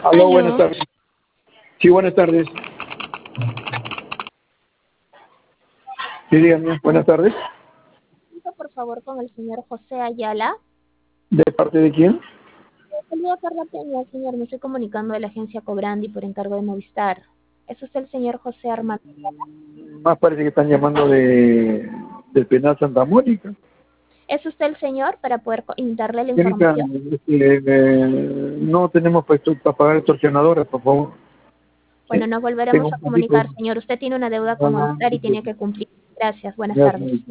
Aló, buenas Aló. tardes. Sí, buenas tardes. Sí, dígame, buenas tardes. Por favor, con el señor José Ayala. ¿De parte de quién? Saludos, Carla Peña, señor. Me estoy comunicando de la agencia Cobrandi por encargo de Movistar. ¿Es usted el señor José Armando? Más parece que están llamando del penal Santa Mónica. ¿Es usted el señor para poder darle la Señorita, información? no tenemos puesto para pagar extorsionadoras, por favor. Bueno, nos Tengo volveremos un a poquito. comunicar, señor. Usted tiene una deuda con Movistar y tiene que cumplir. Gracias. Buenas tardes. Gracias.